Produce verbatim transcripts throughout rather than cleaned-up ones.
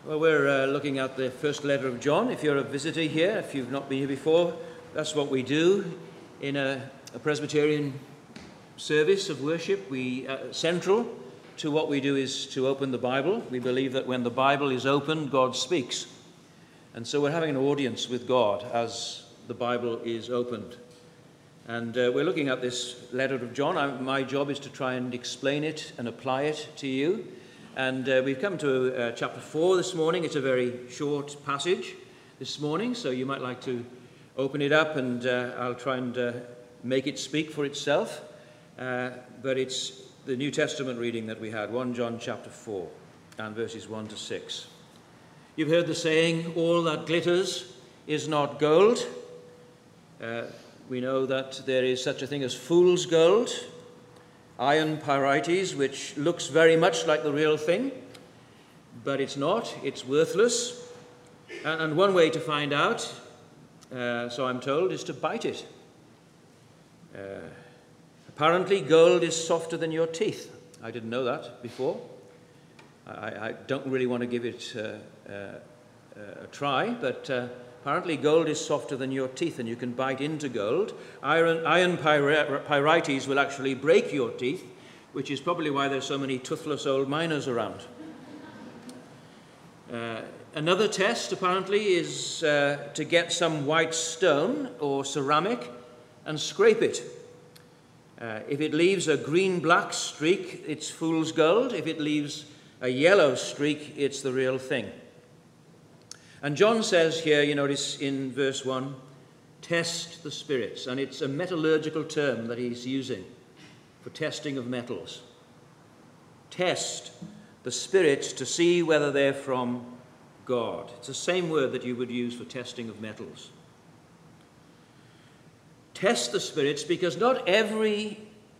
Well, we're uh, looking at the first letter of John. If you're a visitor here, if you've not been here before, that's what we do in a, a Presbyterian service of worship. We uh, central to what we do is to open the Bible. We believe that when the Bible is opened, God speaks. And so we're having an audience with God as the Bible is opened. And uh, we're looking at this letter of John. I, my job is to try and explain it and apply it to you. And uh, we've come to uh, chapter four this morning. It's a very short passage this morning, so you might like to open it up, and uh, I'll try and uh, make it speak for itself. Uh, but it's the New Testament reading that we had, First John chapter four, and verses one to six. You've heard the saying, all that glitters is not gold. Uh, we know that there is such a thing as fool's gold, iron pyrites, which looks very much like the real thing, but it's not. It's worthless. And, and one way to find out, uh, so I'm told, is to bite it. Uh, apparently, gold is softer than your teeth. I didn't know that before. I, I don't really want to give it uh, uh, a try, but uh, apparently gold is softer than your teeth, and you can bite into gold. Iron, iron pyrites will actually break your teeth, which is probably why there's so many toothless old miners around. Uh, another test, apparently, is uh, to get some white stone or ceramic and scrape it. Uh, if it leaves a green-black streak, it's fool's gold. If it leaves a yellow streak, it's the real thing. And John says here, you notice in verse one, test the spirits. And it's a metallurgical term that he's using for testing of metals. Test the spirits to see whether they're from God. It's the same word that you would use for testing of metals. Test the spirits, because not every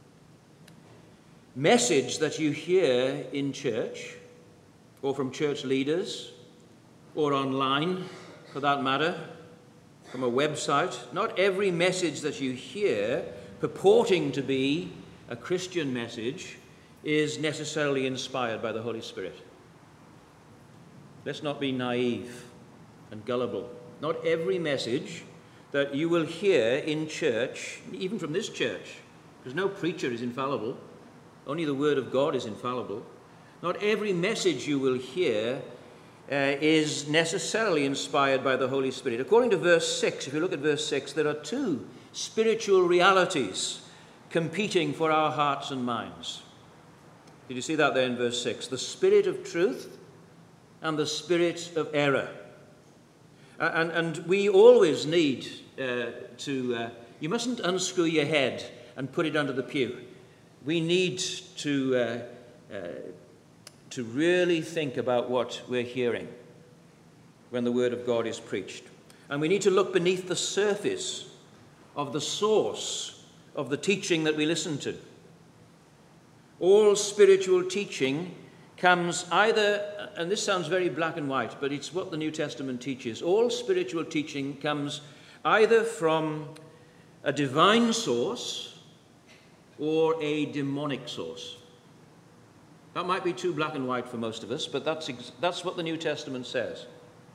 message that you hear in church or from church leaders or online, for that matter, from a website, not every message that you hear purporting to be a Christian message is necessarily inspired by the Holy Spirit. Let's not be naive and gullible. Not every message that you will hear in church, even from this church, because no preacher is infallible, only the Word of God is infallible. Not every message you will hear Uh, is necessarily inspired by the Holy Spirit. According to verse six, if you look at verse six, there are two spiritual realities competing for our hearts and minds. Did you see that there in verse six? The spirit of truth and the spirit of error. Uh, and, and we always need uh, to, uh, you mustn't unscrew your head and put it under the pew. We need to uh, uh, to really think about what we're hearing when the Word of God is preached. And we need to look beneath the surface of the source of the teaching that we listen to. All spiritual teaching comes either, and this sounds very black and white, but it's what the New Testament teaches. All spiritual teaching comes either from a divine source or a demonic source. That might be too black and white for most of us, but that's, ex- that's what the New Testament says.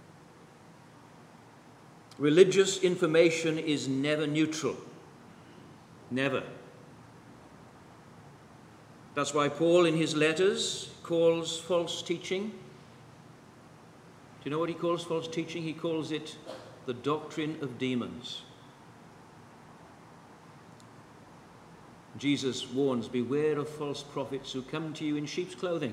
Religious information is never neutral. Never. That's why Paul in his letters calls false teaching. Do you know what he calls false teaching? He calls it the doctrine of demons. Jesus warns, beware of false prophets who come to you in sheep's clothing.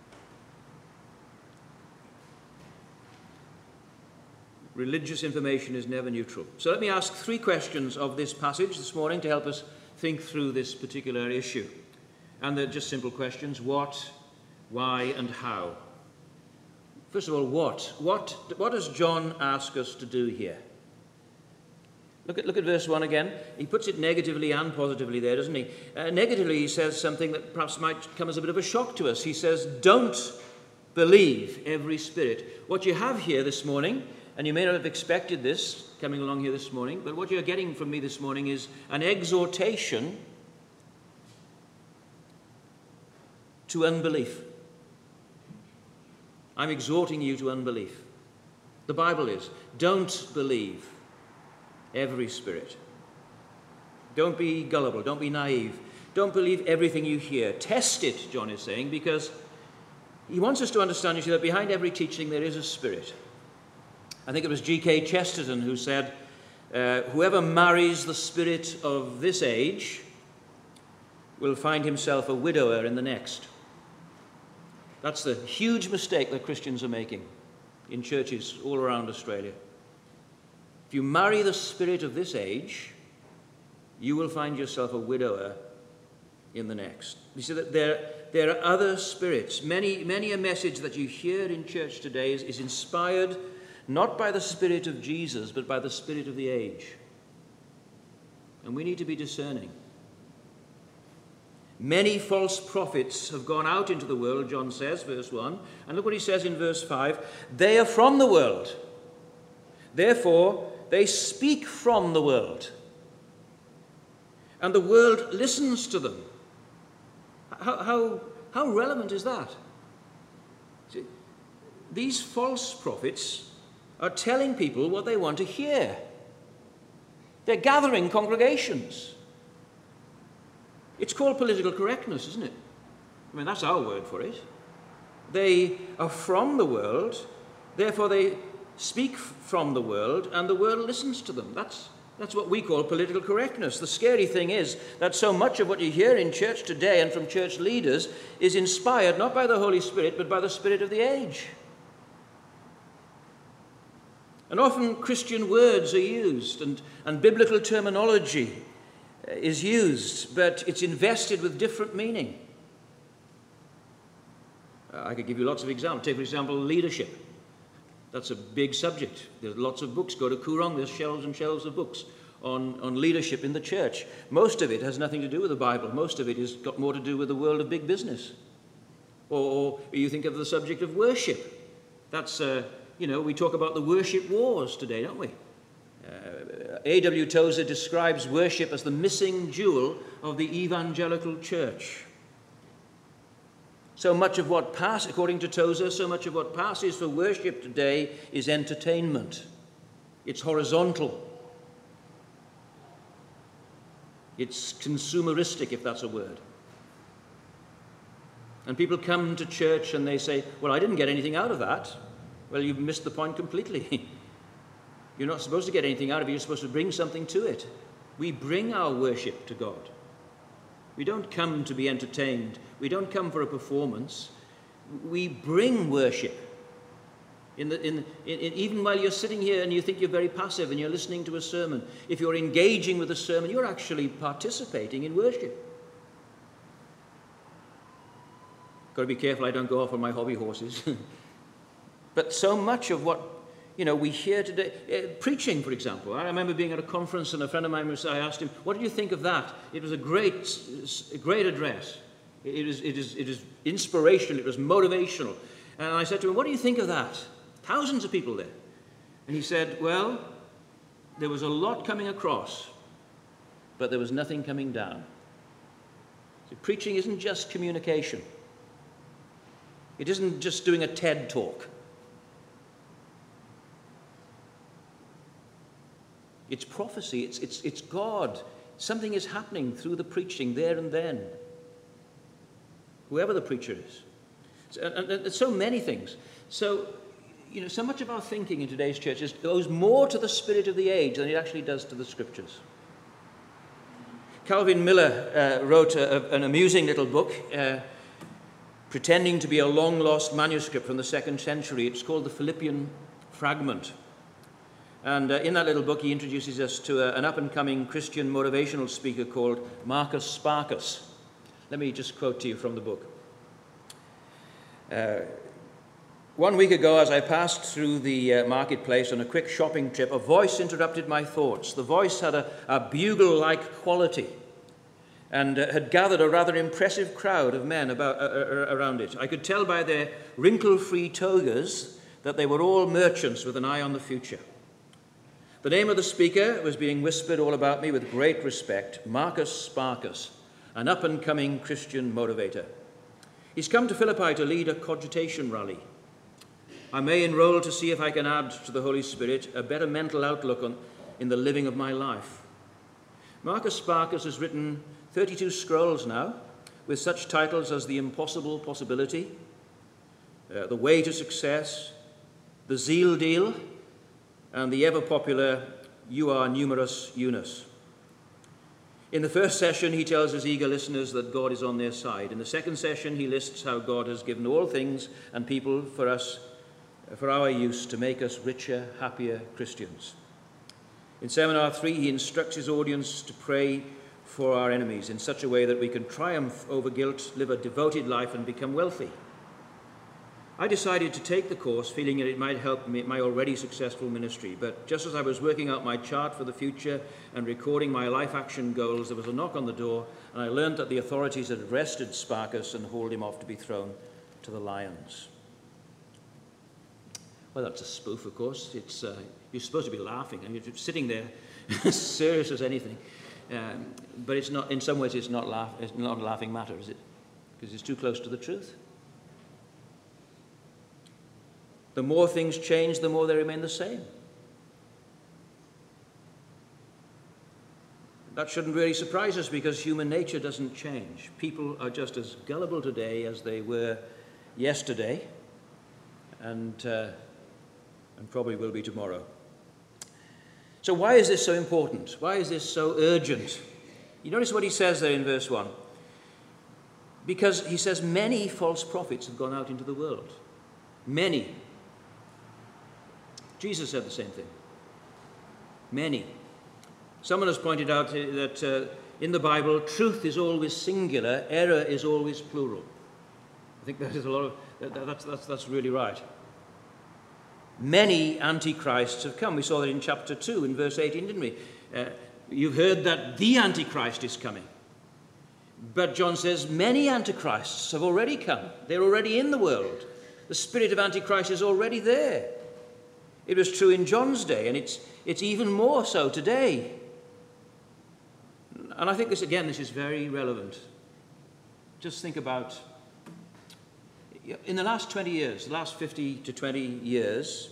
Religious information is never neutral. So let me ask three questions of this passage this morning to help us think through this particular issue. And they're just simple questions. What, why, and how? First of all, what? What, what does John ask us to do here? Look at, look at verse one again. He puts it negatively and positively there, doesn't he? Uh, negatively, he says something that perhaps might come as a bit of a shock to us. He says, don't believe every spirit. What you have here this morning, and you may not have expected this coming along here this morning, but what you're getting from me this morning is an exhortation to unbelief. I'm exhorting you to unbelief. The Bible is, don't believe every spirit. Don't be gullible, don't be naive. Don't believe everything you hear. Test it, John is saying, because he wants us to understand, you see, that behind every teaching there is a spirit. I think it was G K Chesterton who said, uh, whoever marries the spirit of this age will find himself a widower in the next. That's the huge mistake that Christians are making in churches all around Australia. If you marry the spirit of this age, you will find yourself a widower in the next. You see that there, there are other spirits. Many, many a message that you hear in church today is, is inspired not by the Spirit of Jesus, but by the spirit of the age. And we need to be discerning. Many false prophets have gone out into the world, John says, verse one. And look what he says in verse five. They are from the world. Therefore, they speak from the world. And the world listens to them. How, how, how relevant is that? See, these false prophets are telling people what they want to hear. They're gathering congregations. It's called political correctness, isn't it? I mean, that's our word for it. They are from the world, therefore they speak from the world, and the world listens to them. That's, that's what we call political correctness. The scary thing is that so much of what you hear in church today and from church leaders is inspired not by the Holy Spirit, but by the spirit of the age. And often Christian words are used, and, and biblical terminology is used, but it's invested with different meaning. Uh, I could give you lots of examples. Take, for example, leadership. That's a big subject. There's lots of books. Go to Koorong, there's shelves and shelves of books on, on leadership in the church. Most of it has nothing to do with the Bible. Most of it has got more to do with the world of big business. Or, or you think of the subject of worship. That's, uh, you know, we talk about the worship wars today, don't we? Uh, A W Tozer describes worship as the missing jewel of the evangelical church. So much of what passes, according to Tozer, so much of what passes for worship today is entertainment. It's horizontal. It's consumeristic, if that's a word. And people come to church and they say, well, I didn't get anything out of that. Well, you've missed the point completely. You're not supposed to get anything out of it. You're supposed to bring something to it. We bring our worship to God. We don't come to be entertained. We don't come for a performance. We bring worship. In the, in, in, in, even while you're sitting here and you think you're very passive and you're listening to a sermon, if you're engaging with a sermon, you're actually participating in worship. Got to be careful I don't go off on my hobby horses. But so much of what You know, we hear today, uh, preaching, for example. I remember being at a conference and a friend of mine was, I asked him, what did you think of that? It was a great, a great address. It is, it is, it is inspirational, it was motivational. And I said to him, what do you think of that? Thousands of people there. And he said, well, there was a lot coming across, but there was nothing coming down. So preaching isn't just communication. It isn't just doing a TED talk. It's prophecy, it's, it's, it's God. Something is happening through the preaching there and then. Whoever the preacher is. So, and, and, and so many things. So, you know, so much of our thinking in today's churches goes more to the spirit of the age than it actually does to the scriptures. Calvin Miller uh, wrote a, an amusing little book, uh, pretending to be a long-lost manuscript from the second century. It's called the Philippian Fragment. And uh, in that little book, he introduces us to a, an up-and-coming Christian motivational speaker called Marcus Sparkus. Let me just quote to you from the book. Uh, One week ago, as I passed through the uh, marketplace on a quick shopping trip, a voice interrupted my thoughts. The voice had a, a bugle-like quality and uh, had gathered a rather impressive crowd of men about, uh, uh, around it. I could tell by their wrinkle-free togas that they were all merchants with an eye on the future. The name of the speaker was being whispered all about me with great respect, Marcus Sparkus, an up-and-coming Christian motivator. He's come to Philippi to lead a cogitation rally. I may enroll to see if I can add to the Holy Spirit a better mental outlook on, in the living of my life. Marcus Sparkus has written thirty-two scrolls now, with such titles as The Impossible Possibility, uh, The Way to Success, The Zeal Deal, and the ever-popular You Are Numerus Unus. In the first session, he tells his eager listeners that God is on their side. In the second session, he lists how God has given all things and people for us, for our use, to make us richer, happier Christians. In Seminar three, he instructs his audience to pray for our enemies in such a way that we can triumph over guilt, live a devoted life, and become wealthy. I decided to take the course feeling that it might help me, my already successful ministry, but just as I was working out my chart for the future and recording my life action goals, there was a knock on the door, and I learned that the authorities had arrested Sparkus and hauled him off to be thrown to the lions. Well, that's a spoof, of course. It's, uh, you're supposed to be laughing, and you're sitting there serious as anything. Um, but it's not, in some ways, it's not, laugh, it's not a laughing matter, is it? Because it's too close to the truth. The more things change, the more they remain the same. That shouldn't really surprise us, because human nature doesn't change. People are just as gullible today as they were yesterday, and, uh, and probably will be tomorrow. So why is this so important? Why is this so urgent? You notice what he says there in verse one. Because he says many false prophets have gone out into the world. Many. Jesus said the same thing. Many. Someone has pointed out that uh, in the Bible, truth is always singular, error is always plural. I think that is a lot of, that, that's, that's, that's really right. Many antichrists have come. We saw that in chapter two, in verse eighteen, didn't we? Uh, you've heard that the Antichrist is coming. But John says many antichrists have already come. They're already in the world. The spirit of Antichrist is already there. It was true in John's day, and it's, it's even more so today. And I think this, again, this is very relevant. Just think about, in the last twenty years, the last fifty to twenty years,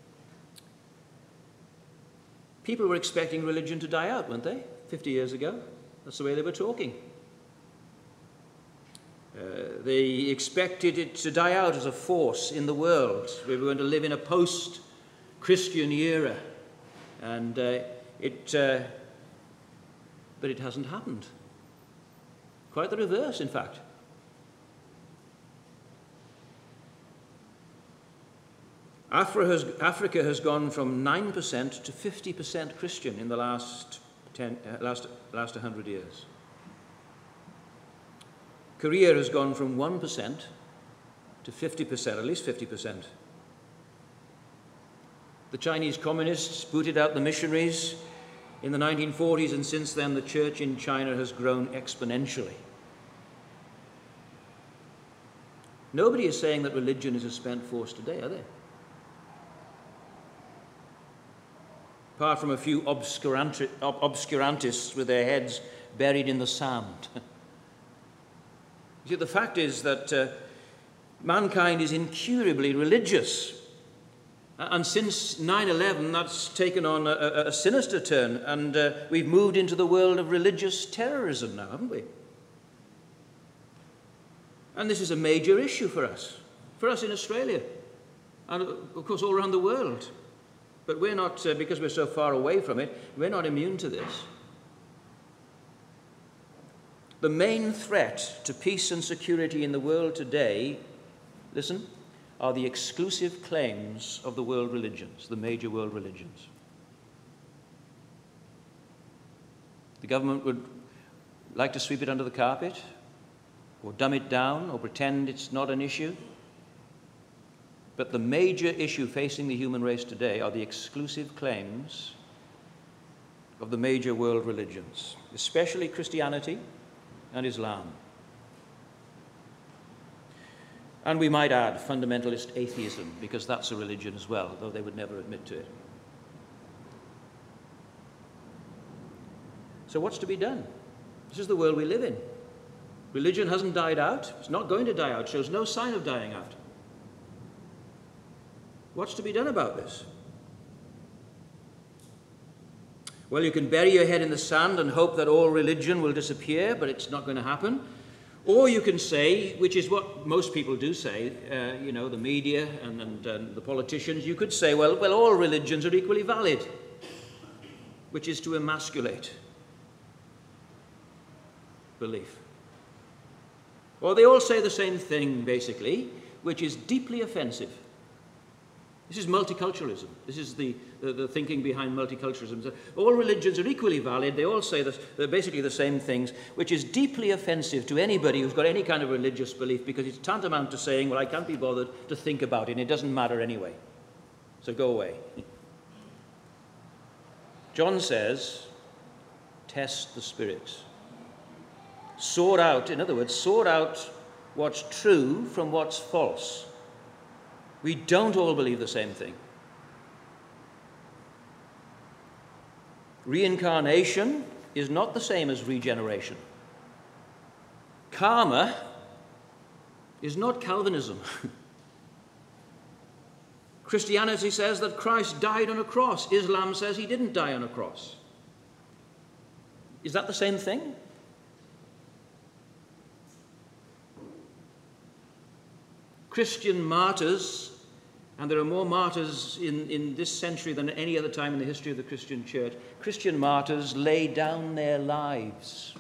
people were expecting religion to die out, weren't they? fifty years ago. That's the way they were talking. Uh, they expected it to die out as a force in the world. We were going to live in a post-Christian era. And uh, it, uh, but it hasn't happened. Quite the reverse, in fact. Africa has, Africa has gone from nine percent to fifty percent Christian in the last, ten, uh, last, last one hundred years. Korea has gone from one percent to fifty percent, at least fifty percent. The Chinese communists booted out the missionaries in the nineteen forties, and since then the church in China has grown exponentially. Nobody is saying that religion is a spent force today, are they? Apart from a few obscuranti- obscurantists with their heads buried in the sand. You see, the fact is that uh, mankind is incurably religious. And since nine eleven, that's taken on a, a, a sinister turn, and uh, we've moved into the world of religious terrorism now, haven't we? And this is a major issue for us, for us in Australia, and of course all around the world. But we're not, uh, because we're so far away from it, we're not immune to this. The main threat to peace and security in the world today, listen, are the exclusive claims of the world religions, the major world religions. The government would like to sweep it under the carpet, or dumb it down, or pretend it's not an issue. But the major issue facing the human race today are the exclusive claims of the major world religions, especially Christianity and Islam. And we might add fundamentalist atheism, because that's a religion as well, though they would never admit to it. So what's to be done? This is the world we live in. Religion hasn't died out. It's not going to die out. It shows no sign of dying out. What's to be done about this? Well, you can bury your head in the sand and hope that all religion will disappear, but it's not going to happen. Or you can say, which is what most people do say, uh, you know, the media and, and, and the politicians, you could say, well, well, all religions are equally valid, which is to emasculate belief. Or they all say the same thing, basically, which is deeply offensive. This is multiculturalism. This is the, the, the thinking behind multiculturalism. So all religions are equally valid. They all say that they're basically the same things, which is deeply offensive to anybody who's got any kind of religious belief, because it's tantamount to saying, well, I can't be bothered to think about it, and it doesn't matter anyway. So go away. John says, test the spirits. Sort out, in other words, sort out what's true from what's false. We don't all believe the same thing. Reincarnation is not the same as regeneration. Karma is not Calvinism. Christianity says that Christ died on a cross. Islam says he didn't die on a cross. Is that the same thing? Christian martyrs, and there are more martyrs in, in this century than any other time in the history of the Christian church, Christian martyrs lay down their lives.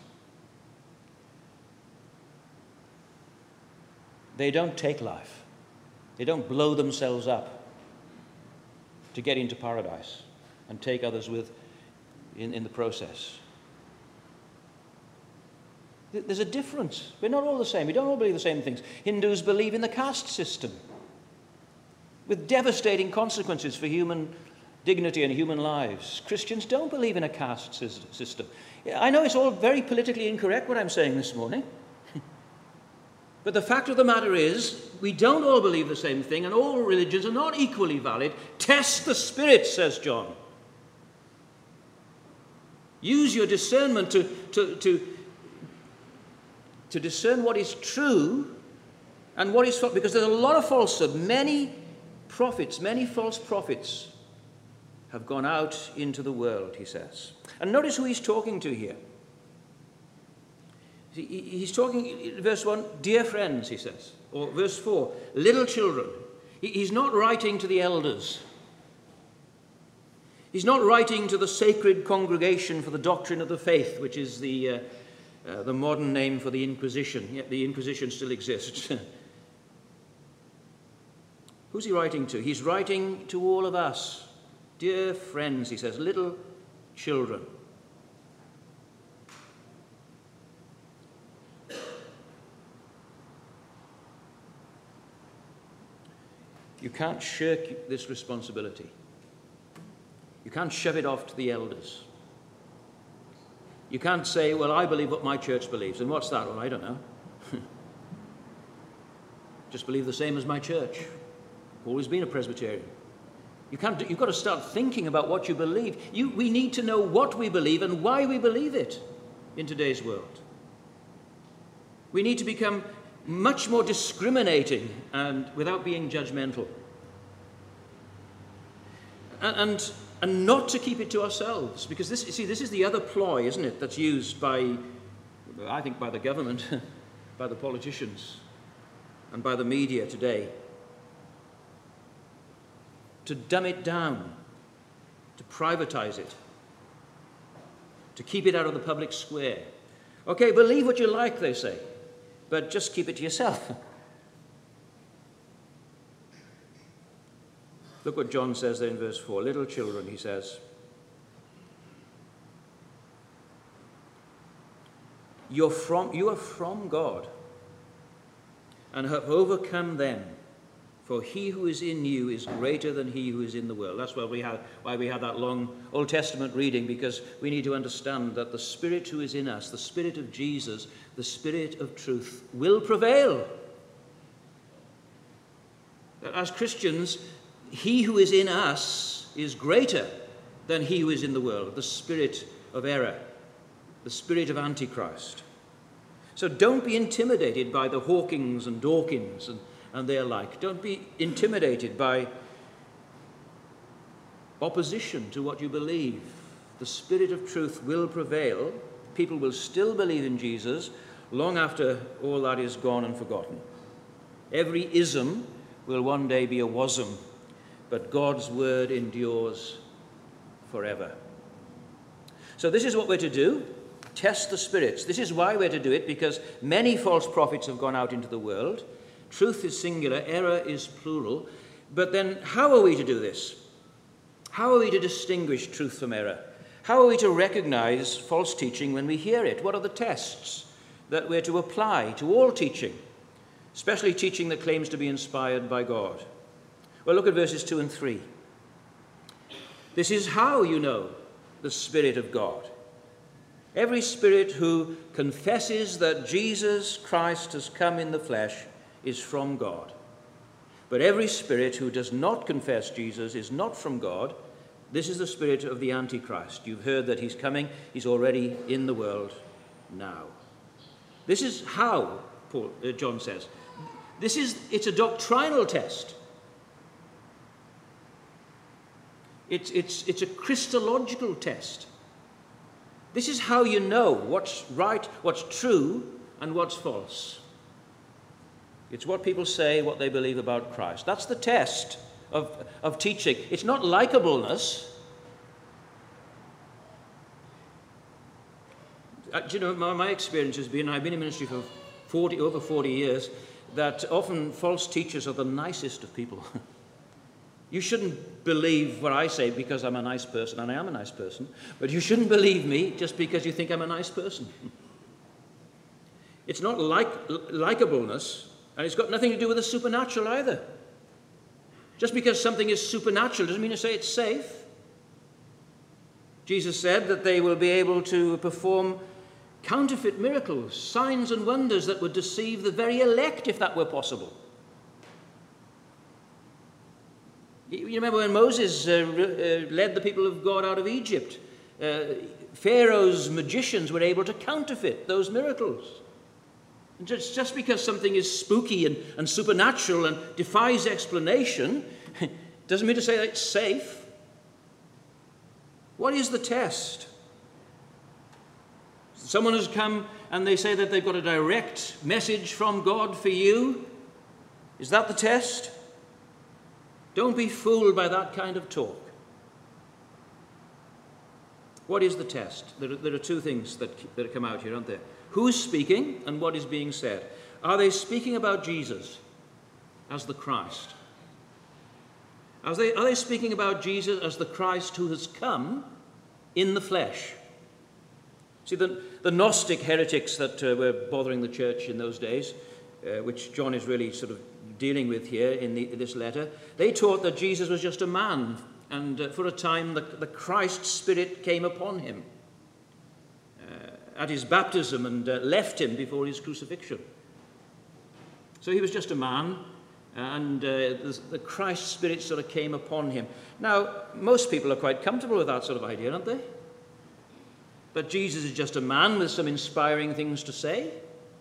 They don't take life. They don't blow themselves up to get into paradise and take others with in, in the process. There's a difference. We're not all the same. We don't all believe the same things. Hindus believe in the caste system with devastating consequences for human dignity and human lives. Christians don't believe in a caste system. I know it's all very politically incorrect what I'm saying this morning. But the fact of the matter is, we don't all believe the same thing, and all religions are not equally valid. Test the spirit, says John. Use your discernment to, to, to to discern what is true and what is false, because there's a lot of falsehood. Many prophets, many false prophets have gone out into the world, he says. And notice who he's talking to here. He's talking, in verse one, dear friends, he says. Or verse four, little children. He's not writing to the elders. He's not writing to the sacred congregation for the doctrine of the faith, which is the... Uh, Uh, the modern name for the Inquisition, yet the Inquisition still exists. Who's he writing to? He's writing to all of us. Dear friends, he says, little children. You can't shirk this responsibility. You can't shove it off to the elders. You can't say, well, I believe what my church believes. And what's that? Well, I don't know. Just believe the same as my church. Always been a Presbyterian. You can't, you've got to start thinking about what you believe. You, we need to know what we believe and why we believe it in today's world. We need to become much more discriminating and without being judgmental. And... and And not to keep it to ourselves, because this, you see, this is the other ploy, isn't it, that's used by, I think, by the government, by the politicians, and by the media today. To dumb it down, to privatize it, to keep it out of the public square. Okay, believe what you like, they say, but just keep it to yourself. Look what John says there in verse four. Little children, he says, You're from, you are from God and have overcome them, for he who is in you is greater than he who is in the world. That's why we have, why we have that long Old Testament reading, because we need to understand that the Spirit who is in us, the Spirit of Jesus, the Spirit of truth, will prevail. As Christians, he who is in us is greater than he who is in the world, the spirit of error, the spirit of Antichrist. So don't be intimidated by the Hawkings and Dawkins and, and their like. Don't be intimidated by opposition to what you believe, the Spirit of truth will prevail. People will still believe in Jesus long after all that is gone and forgotten. Every ism will one day be a wasm, but God's word endures forever. So this is what we're to do. Test the spirits. This is why we're to do it, because many false prophets have gone out into the world. Truth is singular, error is plural. But then how are we to do this? How are we to distinguish truth from error? How are we to recognize false teaching when we hear it? What are the tests that we're to apply to all teaching, especially teaching that claims to be inspired by God? Well, look at verses two and three. This is how you know the Spirit of God. Every spirit who confesses that Jesus Christ has come in the flesh is from God. But every spirit who does not confess Jesus is not from God. This is the spirit of the Antichrist. You've heard that he's coming. He's already in the world now. This is how, Paul, uh, John says. This is, it's a doctrinal test. It's, it's, it's a Christological test. This is how you know what's right, what's true, and what's false. It's what people say, what they believe about Christ. That's the test of, of teaching. It's not likableness. Uh, do you know, my, my experience has been, I've been in ministry for forty, over forty years, that often false teachers are the nicest of people. You shouldn't believe what I say because I'm a nice person, and I am a nice person, but you shouldn't believe me just because you think I'm a nice person. It's not like likableness, and it's got nothing to do with the supernatural either. Just because something is supernatural doesn't mean to say it's safe. Jesus said that they will be able to perform counterfeit miracles, signs and wonders that would deceive the very elect if that were possible. You remember when Moses uh, uh, led the people of God out of Egypt, uh, Pharaoh's magicians were able to counterfeit those miracles. And just, just because something is spooky and, and supernatural and defies explanation doesn't mean to say that it's safe. What is the test? Someone has come and they say that they've got a direct message from God for you. Is that the test? Don't be fooled by that kind of talk. What is the test? There are, there are two things that, that come out here, aren't there? Who's speaking and what is being said? Are they speaking about Jesus as the Christ? Are they, are they speaking about Jesus as the Christ who has come in the flesh? See, the, the Gnostic heretics that uh, were bothering the church in those days, uh, which John is really sort of dealing with here in, the, in this letter, they taught that Jesus was just a man, and uh, for a time the, the Christ Spirit came upon him uh, at his baptism and uh, left him before his crucifixion. So he was just a man, and uh, the, the Christ Spirit sort of came upon him. Now, most people are quite comfortable with that sort of idea, aren't they? That Jesus is just a man with some inspiring things to say.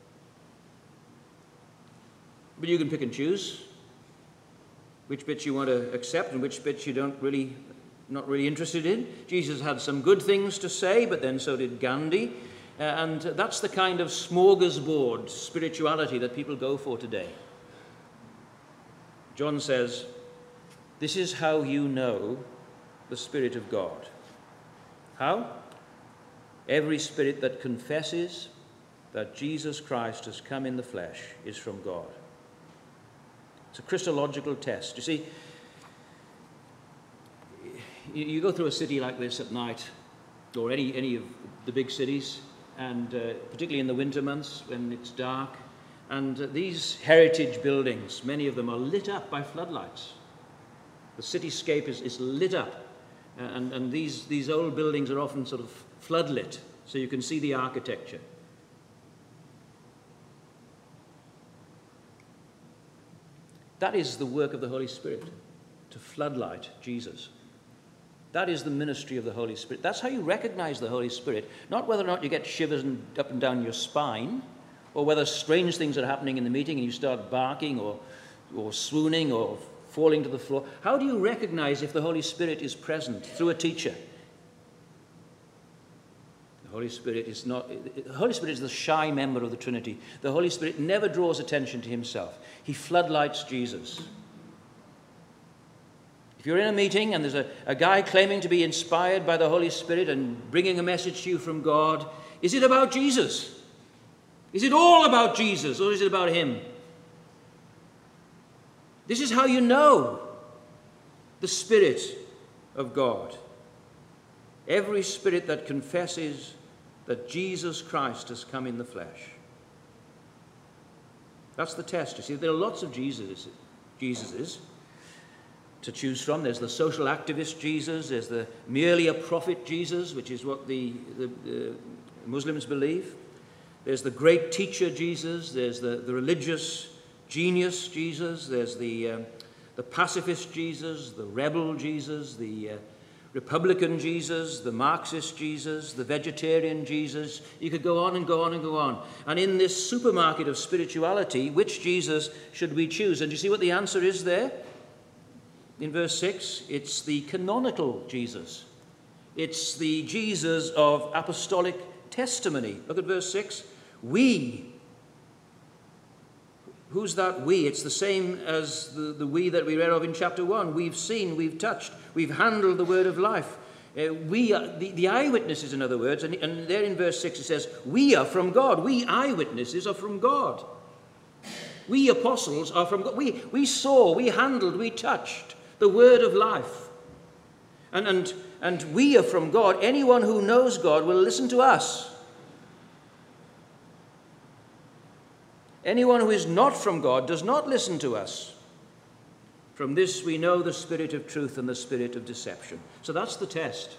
But you can pick and choose which bits you want to accept and which bits you don't really, not really interested in. Jesus had some good things to say, but then so did Gandhi. Uh, and that's the kind of smorgasbord spirituality that people go for today. John says, this is how you know the Spirit of God. How? Every spirit that confesses that Jesus Christ has come in the flesh is from God. It's a Christological test. You see, you go through a city like this at night, or any, any of the big cities, and uh, particularly in the winter months when it's dark, and uh, these heritage buildings, many of them are lit up by floodlights. The cityscape is, is lit up, uh, and, and these, these old buildings are often sort of floodlit, so you can see the architecture. That is the work of the Holy Spirit, to floodlight Jesus. That is the ministry of the Holy Spirit. That's how you recognize the Holy Spirit, not whether or not you get shivers and up and down your spine, or whether strange things are happening in the meeting and you start barking or, or swooning or falling to the floor. How do you recognize if the Holy Spirit is present? Through a teacher. The Holy Spirit is not, the Holy Spirit is the shy member of the Trinity. The Holy Spirit never draws attention to himself. He floodlights Jesus. If you're in a meeting and there's a, a guy claiming to be inspired by the Holy Spirit and bringing a message to you from God, is it about Jesus? Is it all about Jesus, or is it about him? This is how you know the Spirit of God. Every spirit that confesses that Jesus Christ has come in the flesh. That's the test. You see, there are lots of Jesus, Jesuses to choose from. There's the social activist Jesus. There's the merely a prophet Jesus, which is what the, the, the Muslims believe. There's the great teacher Jesus. There's the, the religious genius Jesus. There's the, uh, the pacifist Jesus, the rebel Jesus, the uh, Republican Jesus, the Marxist Jesus, the vegetarian Jesus. You could go on and go on and go on. And in this supermarket of spirituality, which Jesus should we choose? And do you see what the answer is there? In verse six, it's the canonical Jesus. It's the Jesus of apostolic testimony. Look at verse six. We. Who's that we? It's the same as the, the we that we read of in chapter one. We've seen, we've touched, we've handled the word of life. Uh, we are, the, the eyewitnesses, in other words, and, and there in verse six it says, we are from God. We eyewitnesses are from God. We apostles are from God. We, we saw, we handled, we touched the word of life. And, and, and we are from God. Anyone who knows God will listen to us. Anyone who is not from God does not listen to us. From this we know the spirit of truth and the spirit of deception. So that's the test.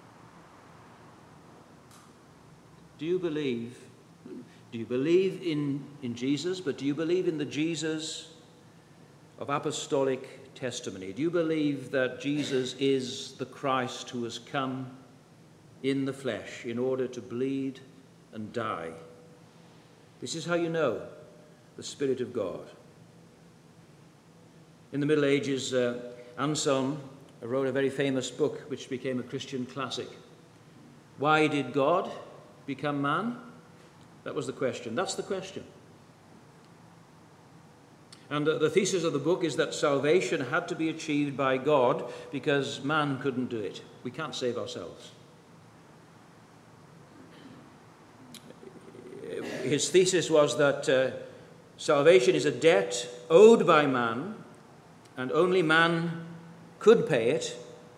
Do you believe? Do you believe in, in Jesus, but do you believe in the Jesus of apostolic testimony? Do you believe that Jesus is the Christ who has come in the flesh in order to bleed and die? This is how you know the Spirit of God. In the Middle Ages, uh, Anselm wrote a very famous book which became a Christian classic. Why did God become man? That was the question. That's the question. And uh, the thesis of the book is that salvation had to be achieved by God because man couldn't do it. We can't save ourselves. His thesis was that uh, salvation is a debt owed by man, and only man could pay it,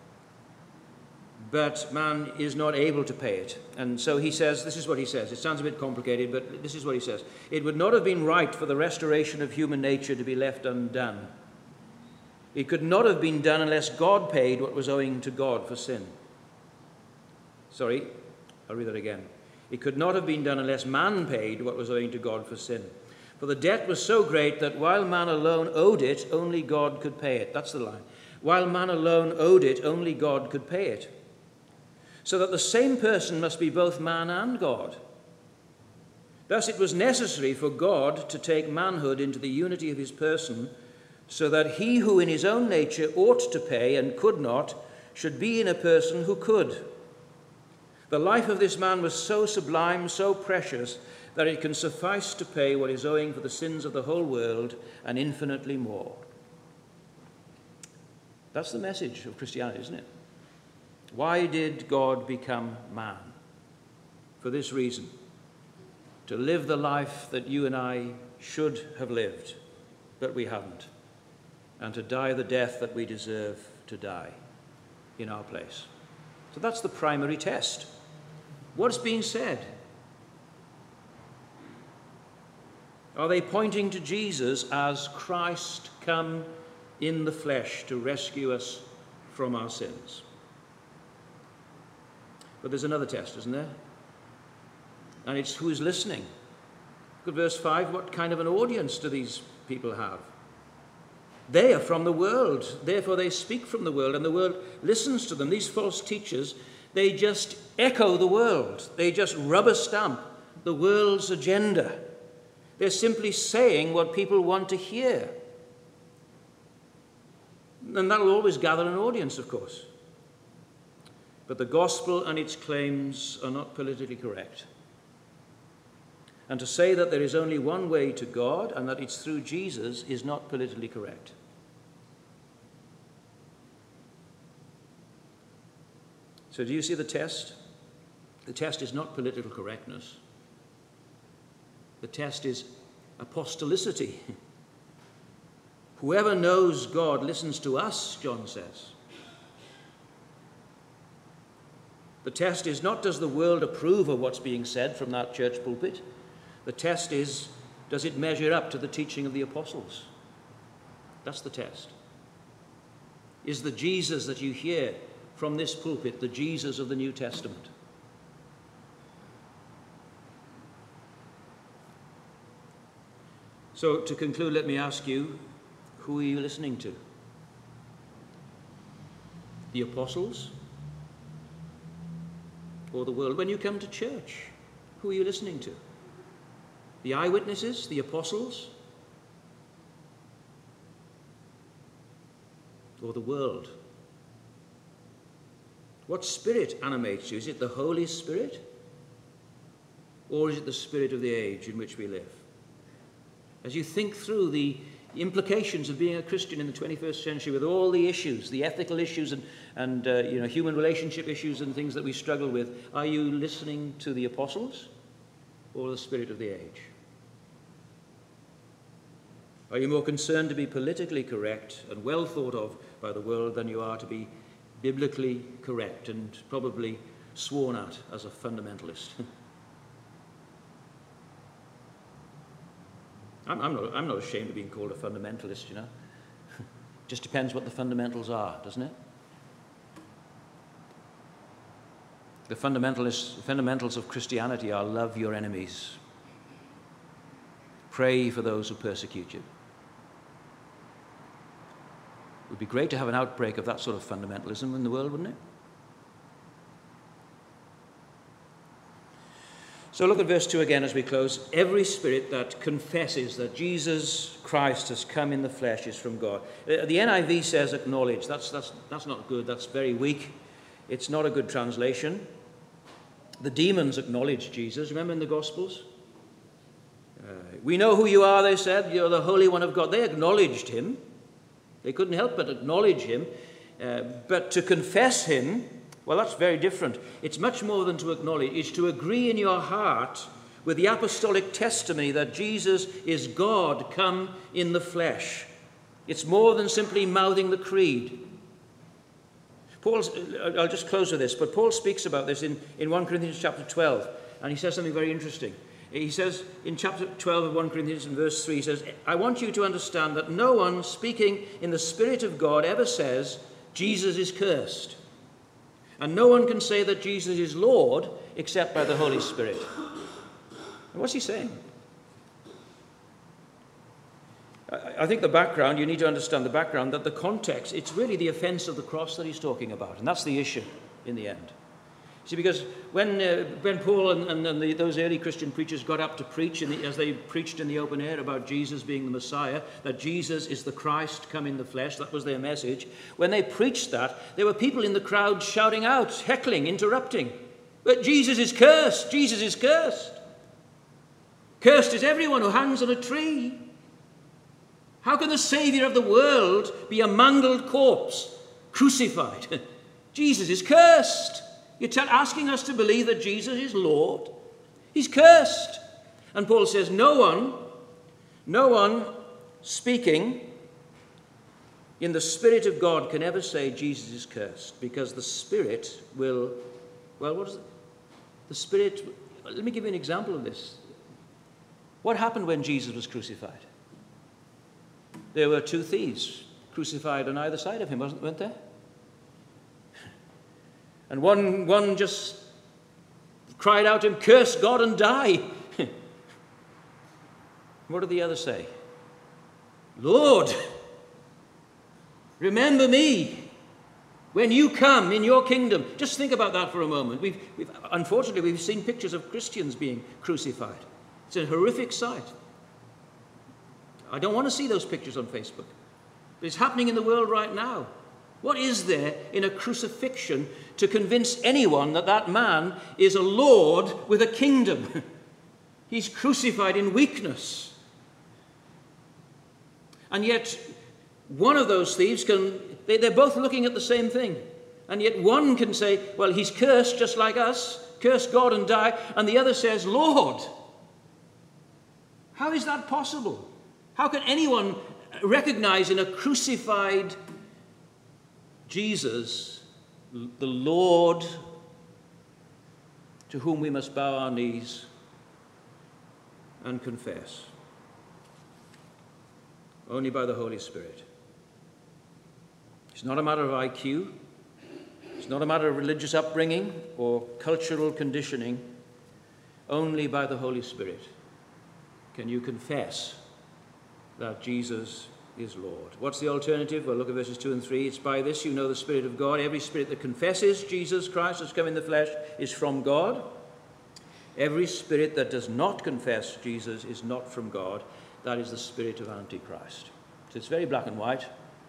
but man is not able to pay it. And so he says, this is what he says. It sounds a bit complicated, but this is what he says. It would not have been right for the restoration of human nature to be left undone. It could not have been done unless God paid what was owing to God for sin. Sorry, I'll read that again. It could not have been done unless man paid what was owing to God for sin. For the debt was so great that while man alone owed it, only God could pay it. That's the line. While man alone owed it, only God could pay it. So that the same person must be both man and God. Thus it was necessary for God to take manhood into the unity of his person, so that he who in his own nature ought to pay and could not, should be in a person who could. The life of this man was so sublime, so precious, that it can suffice to pay what is owing for the sins of the whole world and infinitely more. That's the message of Christianity, isn't it? Why did God become man? For this reason, to live the life that you and I should have lived, but we haven't, and to die the death that we deserve to die in our place. So that's the primary test. What's being said? Are they pointing to Jesus as Christ come in the flesh to rescue us from our sins? But there's another test, isn't there? And it's who's listening. Look at verse five. What kind of an audience do these people have? They are from the world. Therefore they speak from the world, and the world listens to them. These false teachers, they just echo the world. They just rubber stamp the world's agenda. They're simply saying what people want to hear. And that will always gather an audience, of course. But the gospel and its claims are not politically correct. And to say that there is only one way to God and that it's through Jesus is not politically correct. So do you see the test? The test is not political correctness. The test is apostolicity. Whoever knows God listens to us, John says. The test is not, does the world approve of what's being said from that church pulpit? The test is, does it measure up to the teaching of the apostles? That's the test. Is the Jesus that you hear from this pulpit the Jesus of the New Testament? So to conclude, let me ask you, who are you listening to? The apostles or the world? When you come to church, who are you listening to? The eyewitnesses, the apostles, or the world? What spirit animates you? Is it the Holy Spirit? Or is it the spirit of the age in which we live? As you think through the implications of being a Christian in the twenty-first century with all the issues, the ethical issues and, and uh, you know, human relationship issues and things that we struggle with, are you listening to the apostles or the spirit of the age? Are you more concerned to be politically correct and well thought of by the world than you are to be biblically correct and probably sworn at as a fundamentalist? I'm, I'm, not, I'm not ashamed of being called a fundamentalist, you know. Just depends what the fundamentals are, doesn't it? The fundamentalists, fundamentals of Christianity are love your enemies. Pray for those who persecute you. It would be great to have an outbreak of that sort of fundamentalism in the world, wouldn't it? So look at verse two again as we close. Every spirit that confesses that Jesus Christ has come in the flesh is from God. The N I V says acknowledge. That's, that's, that's not good. That's very weak. It's not a good translation. The demons acknowledged Jesus. Remember in the Gospels? Uh, we know who you are, they said. You're the Holy One of God. They acknowledged him. They couldn't help but acknowledge him. Uh, but to confess him, well, that's very different. It's much more than to acknowledge. It's to agree in your heart with the apostolic testimony that Jesus is God come in the flesh. It's more than simply mouthing the creed. Paul's, I'll just close with this, but Paul speaks about this in, in First Corinthians chapter twelve, and he says something very interesting. He says in chapter twelve of First Corinthians in verse three, he says, I want you to understand that no one speaking in the Spirit of God ever says, Jesus is cursed. And no one can say that Jesus is Lord except by the Holy Spirit. And what's he saying? I think the background, you need to understand the background, that the context, it's really the offense of the cross that he's talking about. And that's the issue in the end. See, because when uh, when Paul and, and, and the, those early Christian preachers got up to preach, in the, as they preached in the open air about Jesus being the Messiah, that Jesus is the Christ come in the flesh, that was their message. When they preached that, there were people in the crowd shouting out, heckling, interrupting. But Jesus is cursed! Jesus is cursed! Cursed is everyone who hangs on a tree. How can the Saviour of the world be a mangled corpse, crucified? Jesus is cursed! You're t- asking us to believe that Jesus is Lord. He's cursed. And Paul says, no one, no one speaking in the Spirit of God can ever say Jesus is cursed, because the Spirit will, well, what is it? The Spirit, let me give you an example of this. What happened when Jesus was crucified? There were two thieves crucified on either side of him, wasn't, weren't there? And one, one just cried out to him, curse God and die. What did the other say? Lord, remember me when you come in your kingdom. Just think about that for a moment. We've, we've, unfortunately, we've seen pictures of Christians being crucified. It's a horrific sight. I don't want to see those pictures on Facebook. But it's happening in the world right now. What is there in a crucifixion to convince anyone that that man is a lord with a kingdom? He's crucified in weakness. And yet, one of those thieves can, they, they're both looking at the same thing. And yet one can say, well, he's cursed just like us, curse God and die. And the other says, Lord. How is that possible? How can anyone recognize in a crucified Jesus the Lord to whom we must bow our knees and confess? Only by the Holy Spirit. It's not a matter of I Q. It's not a matter of religious upbringing or cultural conditioning. Only by the Holy Spirit can you confess that Jesus is Lord. What's the alternative? Well, look at verses two and three. It's by this you know the Spirit of God. Every spirit that confesses Jesus Christ has come in the flesh is from God. Every spirit that does not confess Jesus is not from God. That is the spirit of Antichrist. So it's very black and white.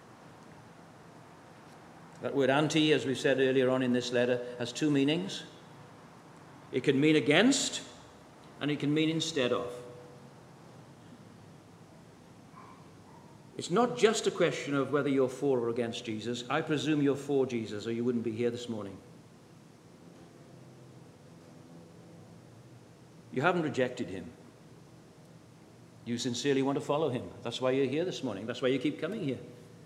That word anti, as we said earlier on in this letter, has two meanings. It can mean against, and it can mean instead of. It's not just a question of whether you're for or against Jesus. I presume you're for Jesus, or you wouldn't be here this morning. You haven't rejected him. You sincerely want to follow him. That's why you're here this morning. That's why you keep coming here.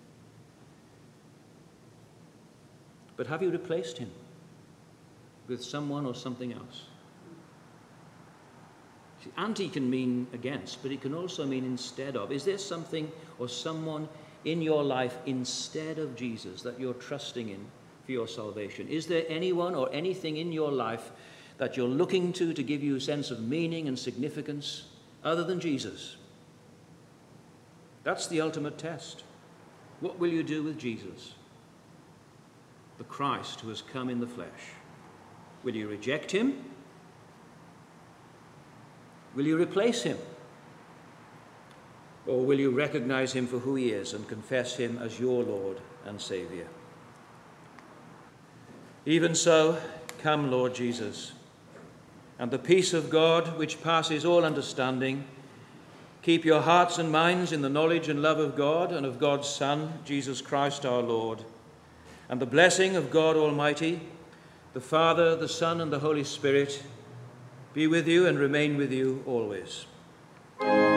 But have you replaced him with someone or something else? See, anti can mean against, but it can also mean instead of. Is there something or someone in your life instead of Jesus that you're trusting in for your salvation? Is there anyone or anything in your life that you're looking to to give you a sense of meaning and significance other than Jesus? That's the ultimate test. What will you do with Jesus, the Christ who has come in the flesh? Will you reject him? Will you replace him? Or will you recognize him for who he is and confess him as your Lord and Savior? Even so, come, Lord Jesus, and the peace of God, which passes all understanding, keep your hearts and minds in the knowledge and love of God and of God's Son, Jesus Christ our Lord. And the blessing of God Almighty, the Father, the Son, and the Holy Spirit be with you and remain with you always.